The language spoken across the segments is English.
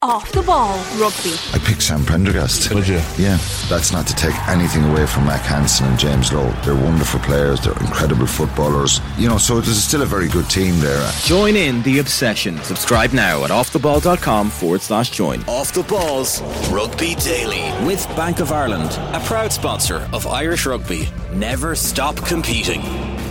Off the Ball Rugby. I picked Sam Prendergast. Would you? Yeah. That's not to take anything away from Mac Hansen and James Lowe. They're wonderful players. They're incredible footballers. You know, so there's still a very good team there. Join in the obsession. Subscribe now at offtheball.com/join. Off the Balls Rugby Daily with Bank of Ireland, a proud sponsor of Irish Rugby. Never stop competing.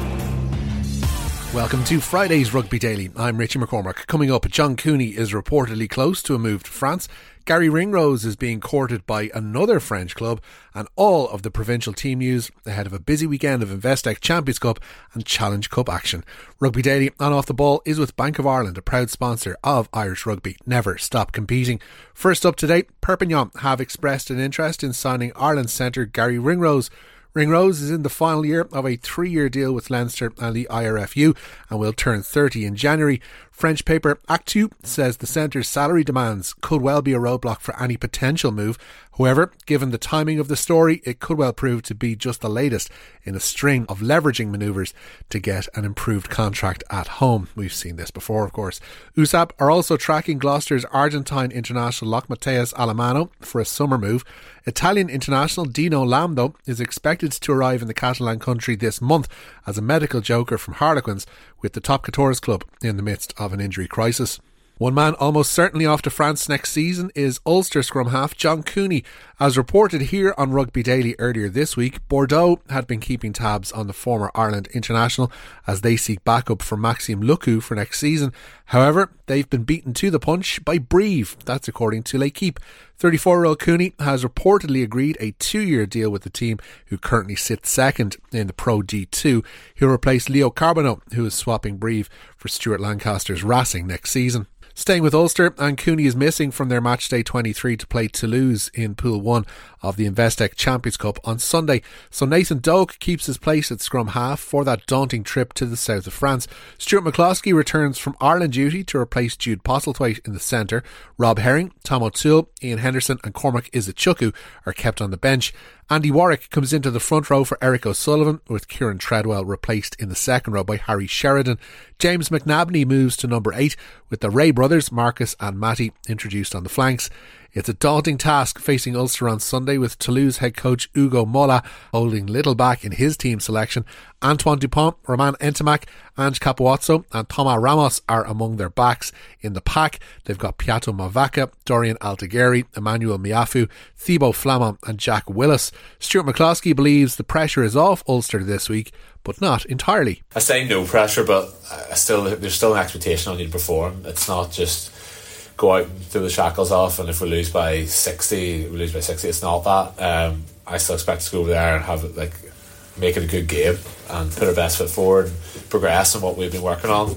Welcome to Friday's Rugby Daily. I'm Richie McCormack. Coming up, John Cooney is reportedly close to a move to France. Gary Ringrose is being courted by another French club, and all of the provincial team news ahead of a busy weekend of Investec Champions Cup and Challenge Cup action. Rugby Daily on Off the Ball is with Bank of Ireland, a proud sponsor of Irish Rugby. Never stop competing. First up today, Perpignan have expressed an interest in signing Ireland centre Gary Ringrose. Ringrose is in the final year of a 3-year deal with Leinster and the IRFU and will turn 30 in January. French paper Actu says the centre's salary demands could well be a roadblock for any potential move. However, given the timing of the story, it could well prove to be just the latest in a string of leveraging manoeuvres to get an improved contract at home. We've seen this before, of course. USAP are also tracking Gloucester's Argentine international Loc Mateus Alemano for a summer move. Italian international Dino Lambdo is expected to arrive in the Catalan country this month as a medical joker from Harlequins, with the Top 14 club in the midst of an injury crisis. One man almost certainly off to France next season is Ulster scrum half John Cooney. As reported here on Rugby Daily earlier this week, Bordeaux had been keeping tabs on the former Ireland international as they seek backup for Maxime Lucu for next season. However, they've been beaten to the punch by Brive. That's according to L'Equipe. 34-year-old Cooney has reportedly agreed a 2-year deal with the team, who currently sits second in the Pro D2. He'll replace Leo Carbonneau, who is swapping Brive for Stuart Lancaster's Racing next season. Staying with Ulster, and Cooney is missing from their matchday 23 to play Toulouse in Pool 1 of the Investec Champions Cup on Sunday. So Nathan Doak keeps his place at scrum half for that daunting trip to the south of France. Stuart McCloskey returns from Ireland duty to replace Jude Postlethwaite in the centre. Rob Herring, Tom O'Toole, Ian Henderson and Cormac Izachuku are kept on the bench. Andy Warwick comes into the front row for Eric O'Sullivan, with Kieran Treadwell replaced in the second row by Harry Sheridan. James McNabney moves to number 8, with the Ray brothers, Marcus and Matty, introduced on the flanks. It's a daunting task facing Ulster on Sunday, with Toulouse head coach Ugo Mola holding little back in his team selection. Antoine Dupont, Roman Ntamack, Ange Capuozzo and Thomas Ramos are among their backs. In the pack, they've got Piato Mavaca, Dorian Altagheri, Emmanuel Miafu, Thibaut Flamand and Jack Willis. Stuart McCloskey believes the pressure is off Ulster this week, but not entirely. I say no pressure, but there's still an expectation on you to perform. It's not just go out and throw the shackles off, and if we lose by 60, we lose by 60. It's not that. I still expect to go over there and have it, make it a good game and put our best foot forward and progress on what we've been working on.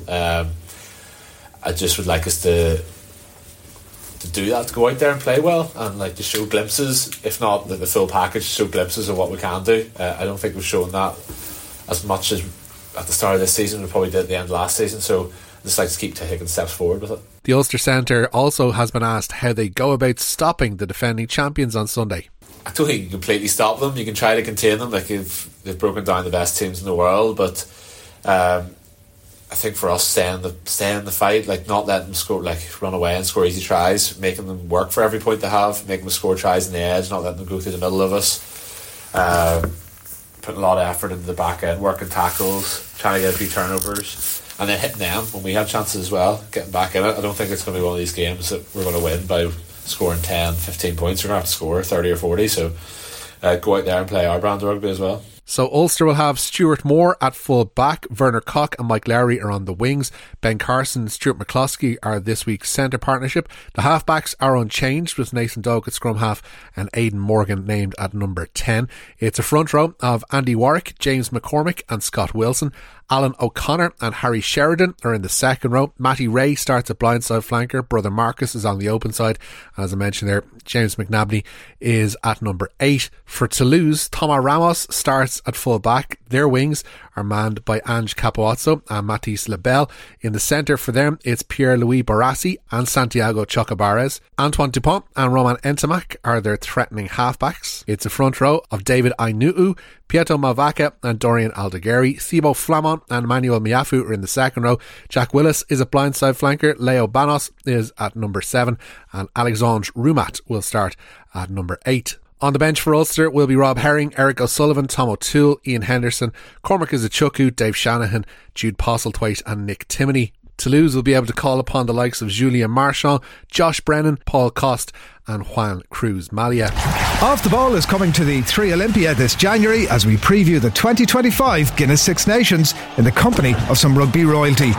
I just would like us to do that, to go out there and play well and to show glimpses, if not the full package, show glimpses of what we can do. I don't think we've shown that as much as at the start of this season we probably did at the end of last season, so I just like to keep taking steps forward with it. The Ulster Centre also has been asked how they go about stopping the defending champions on Sunday. I don't think you can completely stop them. You can try to contain them, they've broken down the best teams in the world, but I think for us, stay in the fight, not letting them score, run away and score easy tries, making them work for every point they have, making them score tries in the edge, not letting them go through the middle of us, putting a lot of effort into the back end, working tackles, trying to get a few turnovers, and then hitting them when we have chances as well, getting back in it. I don't think it's going to be one of these games that we're going to win by scoring 10, 15 points. We're going to have to score 30 or 40, so go out there and play our brand of rugby as well. So Ulster will have Stuart Moore at full back, Werner Koch and Mike Lowry are on the wings, Ben Carson and Stuart McCloskey are this week's centre partnership. The halfbacks are unchanged, with Nathan Doak at scrum half and Aidan Morgan named at number 10. It's a front row of Andy Warwick, James McCormick and Scott Wilson. Alan O'Connor and Harry Sheridan are in the second row. Matty Ray starts at blindside flanker. Brother Marcus is on the open side. As I mentioned there, James McNabney is at number 8. For Toulouse, Thomas Ramos starts at full back. Their wings are manned by Ange Capuozzo and Mathis Lebel. In the centre for them, it's Pierre-Louis Barassi and Santiago Chocabarez. Antoine Dupont and Roman Ntamack are their threatening halfbacks. It's a front row of David Ainuu, Pieto Malvaca and Dorian Aldegheri. Thibaut Flamand and Manuel Miafu are in the second row. Jack Willis is a blindside flanker. Leo Banos is at number 7 and Alexandre Roumat will start at number 8. On the bench for Ulster will be Rob Herring, Eric O'Sullivan, Tom O'Toole, Ian Henderson, Cormac Izuchukwu, Dave Shanahan, Jude Postlethwaite and Nick Timoney. Toulouse will be able to call upon the likes of Julien Marchand, Josh Brennan, Paul Coste and Juan Cruz Malia. Off the Ball is coming to the 3 Olympia this January as we preview the 2025 Guinness Six Nations in the company of some rugby royalty.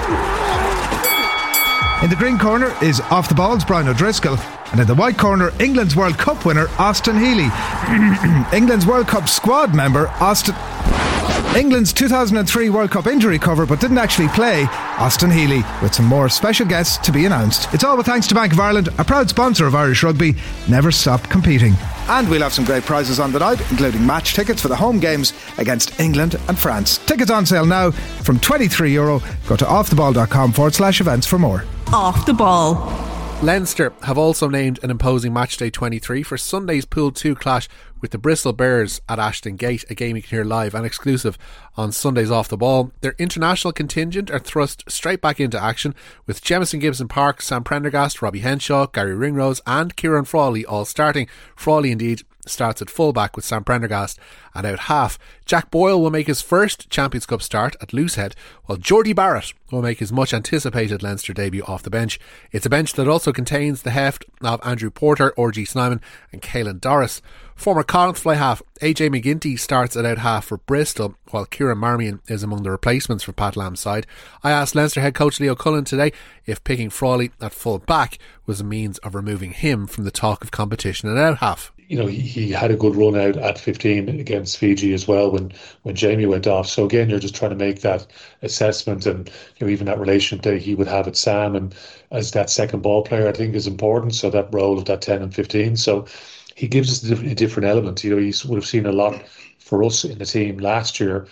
In the green corner is Off the Ball's Brian O'Driscoll, and in the white corner, England's World Cup winner Austin Healy. England's World Cup squad member England's 2003 World Cup injury cover but didn't actually play, Austin Healy, with some more special guests to be announced. It's all with thanks to Bank of Ireland, a proud sponsor of Irish Rugby. Never stop competing. And we'll have some great prizes on the night, including match tickets for the home games against England and France. Tickets on sale now from €23. Go to offtheball.com/events for more. Off the Ball. Leinster have also named an imposing matchday 23 for Sunday's Pool 2 clash with the Bristol Bears at Ashton Gate, a game you can hear live and exclusive on Sunday's Off the Ball. Their international contingent are thrust straight back into action with Jamison Gibson-Park, Sam Prendergast, Robbie Henshaw, Gary Ringrose and Kieran Frawley all starting. Frawley indeed starts at fullback with Sam Prendergast at out half. Jack Boyle will make his first Champions Cup start at loosehead, while Geordie Barrett will make his much anticipated Leinster debut off the bench. It's a bench that also contains the heft of Andrew Porter, R.G. Snyman and Caelan Doris. Former Connacht fly half AJ McGinty starts at out half for Bristol, while Kieran Marmion is among the replacements for Pat Lamb's side. I asked Leinster head coach Leo Cullen today if picking Frawley at full back was a means of removing him from the talk of competition at out half. You know, he had a good run out at 15 against Fiji as well when Jamie went off. So again, you're just trying to make that assessment, and you know, even that relationship that he would have at Sam and as that second ball player, I think is important. So that role of that 10 and 15. So he gives us a different element. You know, he would have seen a lot for us in the team last year.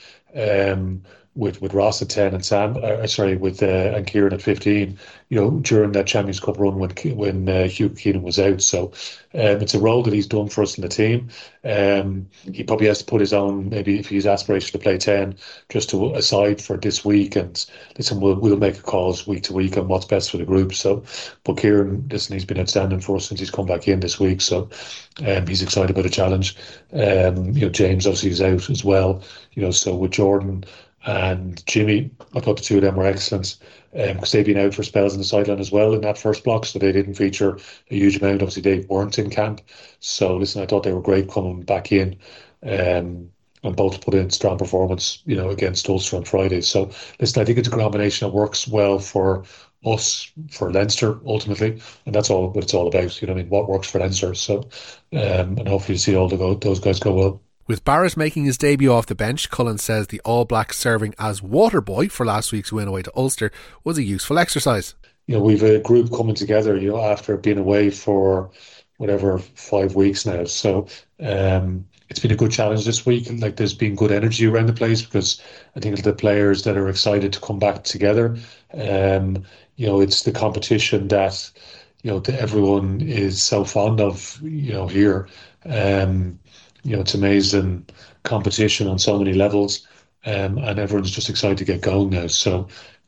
With Ross at 10 and Sam, and Kieran at 15, you know, during that Champions Cup run when Hugh Keenan was out. So it's a role that he's done for us in the team. He probably has to put his own, maybe if he's aspiration to play 10, just to aside for this week. And listen, we'll make a calls week to week on what's best for the group. So, but Kieran, listen, he's been outstanding for us since he's come back in this week. So he's excited about the challenge. You know, James obviously is out as well. You know, so with Jordan and Jimmy, I thought the two of them were excellent because they've been out for spells on the sideline as well in that first block, so they didn't feature a huge amount. Obviously, they weren't in camp. So, listen, I thought they were great coming back in and both put in strong performance, you know, against Ulster on Friday. So, listen, I think it's a combination that works well for us, for Leinster, ultimately, and that's all what it's all about, you know what I mean, what works for Leinster. So, and hopefully see all those guys go well. With Barrett making his debut off the bench, Cullen says the All Blacks serving as water boy for last week's win away to Ulster was a useful exercise. You know, we've a group coming together, you know, after being away for 5 weeks now. So it's been a good challenge this week, and like there's been good energy around the place because I think the players that are excited to come back together. You know, it's the competition that, you know, everyone is so fond of, you know, here. You know, it's amazing competition on so many levels, and everyone's just excited to get going now. So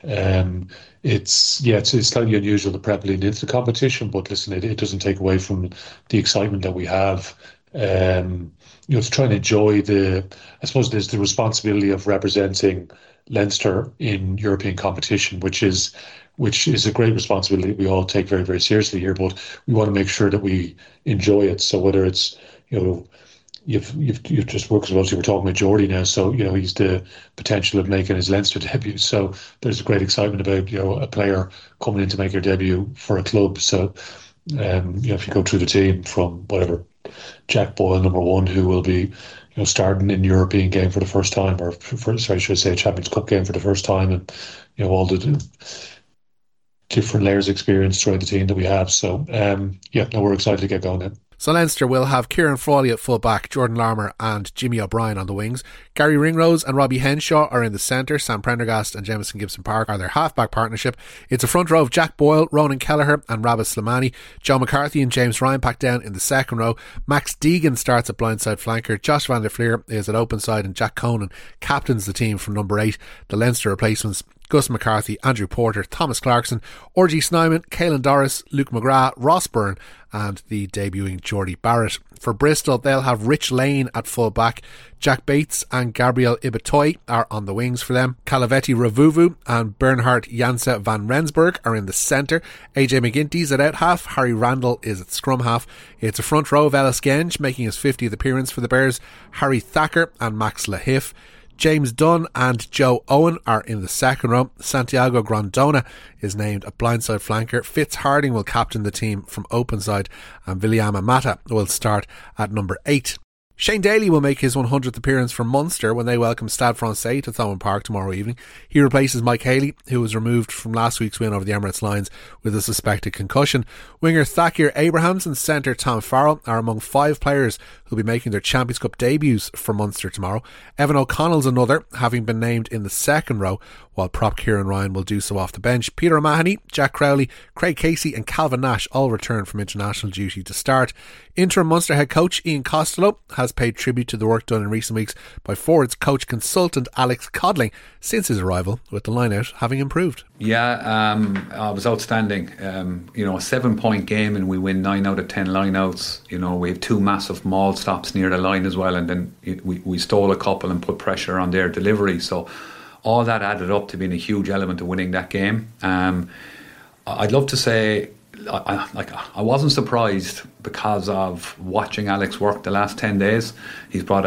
it's slightly unusual to prep leading into the competition, but listen, it doesn't take away from the excitement that we have. You know, to try and enjoy I suppose there's the responsibility of representing Leinster in European competition, which is a great responsibility we all take very, very seriously here, but we want to make sure that we enjoy it. So whether it's, you know, You've just worked as well. So we're talking about Geordie now, so you know he's the potential of making his Leinster debut. So there's a great excitement about, you know, a player coming in to make their debut for a club. So you know, if you go through the team from whatever, Jack Boyle, number 1, who will be, you know, starting in European game for the first time, or Champions Cup game for the first time, and you know all the different layers of experience throughout the team that we have. So we're excited to get going now. So Leinster will have Kieran Frawley at full back, Jordan Larmour and Jimmy O'Brien on the wings. Gary Ringrose and Robbie Henshaw are in the centre. Sam Prendergast and Jamison Gibson-Park are their half-back partnership. It's a front row of Jack Boyle, Ronan Kelleher and Rabbis Slimani. Joe McCarthy and James Ryan pack down in the second row. Max Deegan starts at blindside flanker. Josh van der Fleer is at open side and Jack Conan captains the team from number 8. The Leinster replacements: Gus McCarthy, Andrew Porter, Thomas Clarkson, R.G. Snyman, Caelan Doris, Luke McGrath, Ross Byrne and the debuting Geordie Barrett. For Bristol, they'll have Rich Lane at full back. Jack Bates and Gabriel Ibitoy are on the wings for them. Calaveti Ravuvu and Bernhard Janse van Rensburg are in the centre. AJ McGinty's at out half. Harry Randall is at scrum half. It's a front row of Ellis Genge making his 50th appearance for the Bears. Harry Thacker and Max Lahiff. James Dunn and Joe Owen are in the second row. Santiago Grandona is named a blindside flanker. Fitz Harding will captain the team from open side and Viliama Mata will start at number 8. Shane Daly will make his 100th appearance for Munster when they welcome Stade Francais to Thomond Park tomorrow evening. He replaces Mike Haley, who was removed from last week's win over the Emirates Lions with a suspected concussion. Winger Thakir Abrahams and centre Tom Farrell are among 5 players who'll be making their Champions Cup debuts for Munster tomorrow. Evan O'Connell's another, having been named in the second row, while prop Kieran Ryan will do so off the bench. Peter O'Mahony, Jack Crowley, Craig Casey and Calvin Nash all return from international duty to start. Interim Munster head coach Ian Costello has paid tribute to the work done in recent weeks by forwards coach consultant Alex Codling since his arrival, with the line-out having improved. Yeah, it was outstanding. A 7-point game and we win 9 out of 10 line-outs. We have 2 massive maul stops near the line as well, and then we stole a couple and put pressure on their delivery. So all that added up to being a huge element of winning that game. I'd love to say I wasn't surprised because of watching Alex work the last 10 days. He's brought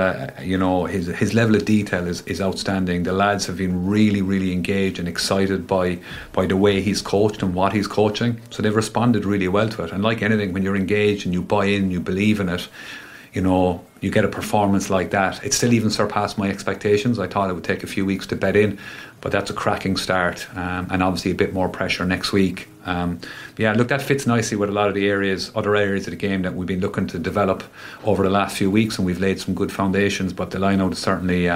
his level of detail is outstanding. The lads have been really, really engaged and excited by the way he's coached and what he's coaching. So they've responded really well to it. And like anything, when you're engaged and you buy in, you believe in it, you get a performance like that. It still even surpassed my expectations. I thought it would take a few weeks to bed in, but that's a cracking start, and obviously a bit more pressure next week. That fits nicely with a lot of the other areas of the game that we've been looking to develop over the last few weeks, and we've laid some good foundations, but the line-out has certainly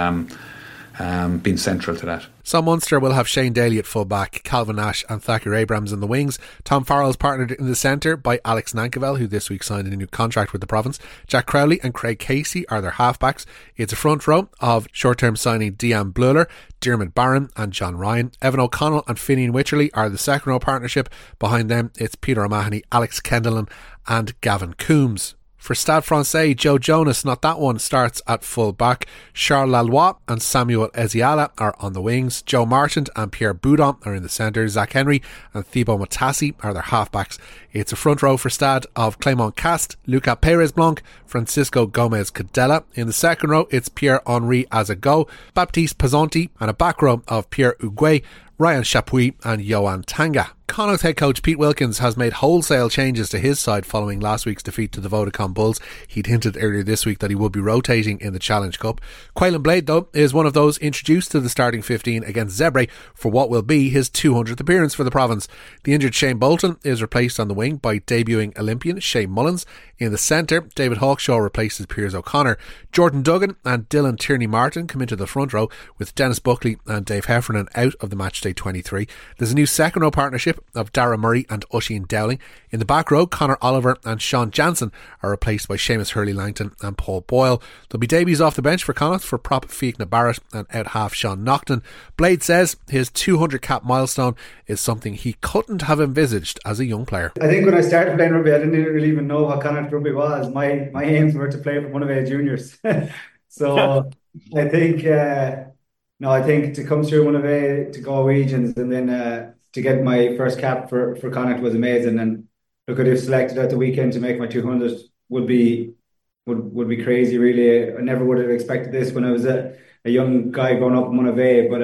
been central to that. So Munster will have Shane Daly at full back, Calvin Nash and Thakir Abrahams in the wings. Tom Farrell's partnered in the centre by Alex Nankervell, who this week signed a new contract with the province. Jack Crowley and Craig Casey are their halfbacks. It's a front row of short-term signing Dean Bluler, Dermot Barron and John Ryan. Evan O'Connell and Finian Wycherley are the second row partnership. Behind them it's Peter O'Mahony, Alex Kendallen and Gavin Coombs. For Stade Francais, Joe Jonas, not that one, starts at full back. Charles Laloy and Samuel Eziala are on the wings. Joe Marchant and Pierre Boudon are in the centre. Zach Henry and Thibaut Matassi are their halfbacks. It's a front row for Stade of Clément Cast, Luca Perez Blanc, Francisco Gomez Cadella. In the second row, it's Pierre-Henri Azago, Baptiste Pazonti, and a back row of Pierre Uguay, Ryan Chapuis and Johan Tanga. Connacht head coach Pete Wilkins has made wholesale changes to his side following last week's defeat to the Vodacom Bulls. He'd hinted earlier this week that he would be rotating in the Challenge Cup. Quaylen Blade, though, is one of those introduced to the starting 15 against Zebre for what will be his 200th appearance for the province. The injured Shane Bolton is replaced on the wing by debuting Olympian Shane Mullins. In the centre, David Hawkshaw replaces Piers O'Connor. Jordan Duggan and Dylan Tierney-Martin come into the front row, with Dennis Buckley and Dave Heffernan out of the matchday 23. There's a new second row partnership of Dara Murray and Oisin Dowling. In the back row, Conor Oliver and Sean Jansen are replaced by Seamus Hurley-Langton and Paul Boyle. There'll be debuts off the bench for Connacht for prop Fiachna Barrett and out half Sean Naughton. Blade says his 200 cap milestone is something he couldn't have envisaged as a young player. I think when I started playing rugby, I didn't really even know what Connacht rugby was. My aims were to play for one of our juniors. So I think to come through one of A to go regions and then to get my first cap for Connacht was amazing. And look, at if selected at the weekend to make my 200 would be crazy. Really, I never would have expected this when I was a young guy growing up in one of A. But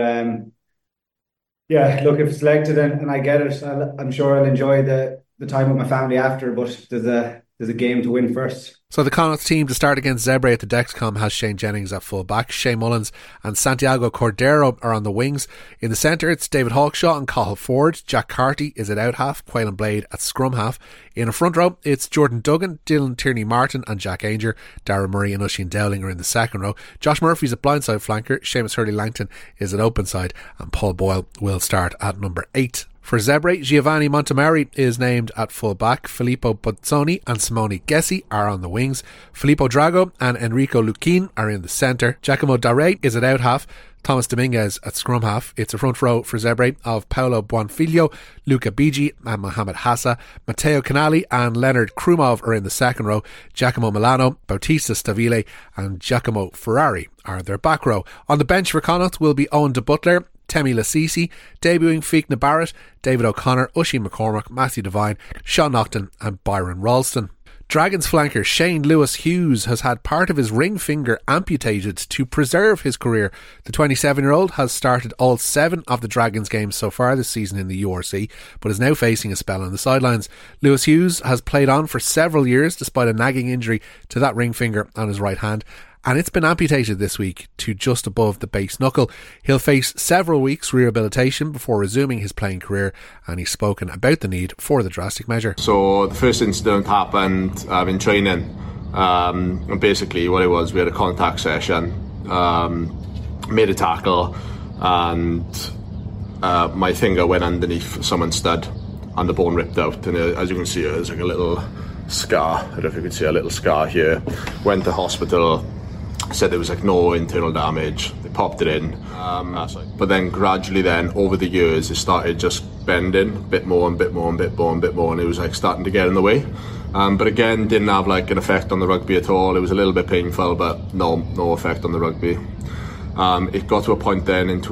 look, if selected and I get it, I'm sure I'll enjoy the time with my family after. But there's a game to win first. So the Connacht team to start against Zebre at the Dexcom has Shane Jennings at full back. Shea Mullins and Santiago Cordero are on the wings. In the centre, it's David Hawkshaw and Cathal Ford. Jack Carty is at out half. Quaylen Blade at scrum half. In a front row, it's Jordan Duggan, Dylan Tierney-Martin and Jack Ainger. Darragh Murray and Oisin Dowling are in the second row. Josh Murphy's at blindside flanker. Seamus Hurley-Langton is at open side. And Paul Boyle will start at number 8. For Zebre, Giovanni Montemari is named at full back. Filippo Bozzoni and Simone Gessi are on the wings. Filippo Drago and Enrico Luquin are in the centre. Giacomo Darre is at out half. Thomas Dominguez at scrum half. It's a front row for Zebre of Paolo Buonfiglio, Luca Bigi and Mohamed Hassa. Matteo Canali and Leonard Krumov are in the second row. Giacomo Milano, Bautista Stavile and Giacomo Ferrari are their back row. On the bench for Connacht will be Owen de Butler, Temi Lasisi, debuting Fiachna Barrett, David O'Connor, Oisin McCormack, Matthew Devine, Sean Naughton and Byron Ralston. Dragons flanker Shane Lewis Hughes has had part of his ring finger amputated to preserve his career. The 27-year-old has started all 7 of the Dragons games so far this season in the URC, but is now facing a spell on the sidelines. Lewis Hughes has played on for several years despite a nagging injury to that ring finger on his right hand, and it's been amputated this week to just above the base knuckle. He'll face several weeks rehabilitation before resuming his playing career, and he's spoken about the need for the drastic measure. So the first incident happened in training, and basically what it was, we had a contact session, made a tackle, and my finger went underneath someone's stud and the bone ripped out, and as you can see there's like a little scar. I don't know if you can see a little scar here. Went to hospital, said there was like no internal damage. They popped it in, but then gradually then over the years it started just bending a bit more and bit more and bit more and bit more, and it was like starting to get in the way, but again didn't have like an effect on the rugby at all. It was a little bit painful, but no effect on the rugby. It got to a point then in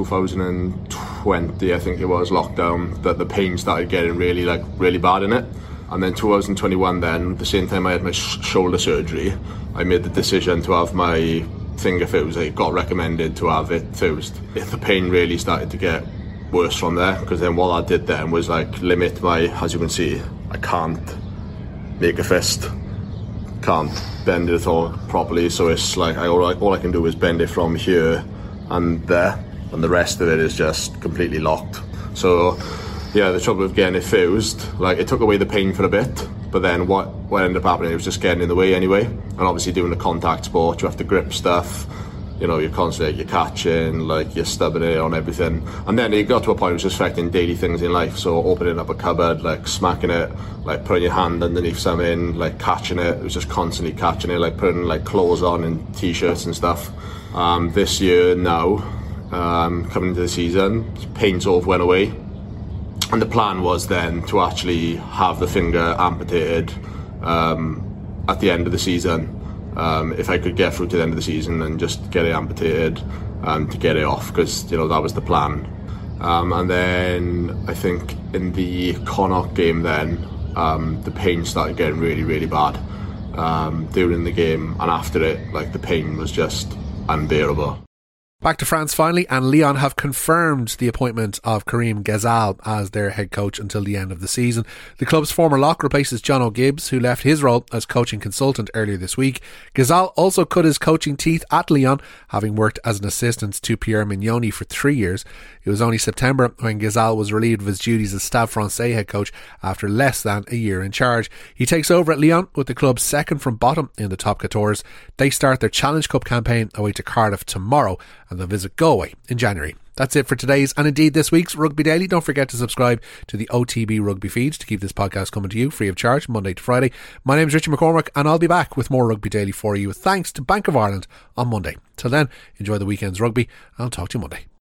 2020, I think it was, lockdown, that the pain started getting really bad in it. And then 2021 then, at the same time I had my shoulder surgery, I made the decision to have my finger fused. It got recommended to have it fused. The pain really started to get worse from there, because then what I did then was like limit my, as you can see, I can't make a fist, can't bend it at all properly, so it's like all I can do is bend it from here and there, and the rest of it is just completely locked. So yeah, the trouble with getting it fused, like it took away the pain for a bit, but then what ended up happening, it was just getting in the way anyway. And obviously doing a contact sport, you have to grip stuff, you know, you're constantly, you're catching, like you're stubbing it on everything. And then it got to a point it was just affecting daily things in life. So opening up a cupboard, like smacking it, like putting your hand underneath something, like catching it. It was just constantly catching it, like putting like clothes on and t-shirts and stuff. This year now, coming into the season, pain sort of went away. And the plan was then to actually have the finger amputated at the end of the season. If I could get through to the end of the season and just get it amputated to get it off, because you know that was the plan. And then I think in the Connacht game then the pain started getting really bad during the game, and after it, like the pain was just unbearable. Back to France finally, and Lyon have confirmed the appointment of Karim Ghezal as their head coach until the end of the season. The club's former lock replaces John O'Gibbs, who left his role as coaching consultant earlier this week. Ghezal also cut his coaching teeth at Lyon, having worked as an assistant to Pierre Mignoni for 3 years. It was only September when Ghezal was relieved of his duties as Stade Francais head coach after less than a year in charge. He takes over at Lyon with the club second from bottom in the top 14. They start their Challenge Cup campaign away to Cardiff tomorrow, and they'll visit Galway in January. That's it for today's and indeed this week's Rugby Daily. Don't forget to subscribe to the OTB Rugby feeds to keep this podcast coming to you free of charge Monday to Friday. My name's Richie McCormack, and I'll be back with more Rugby Daily for you, thanks to Bank of Ireland on Monday. Till then, enjoy the weekend's rugby. I'll talk to you Monday.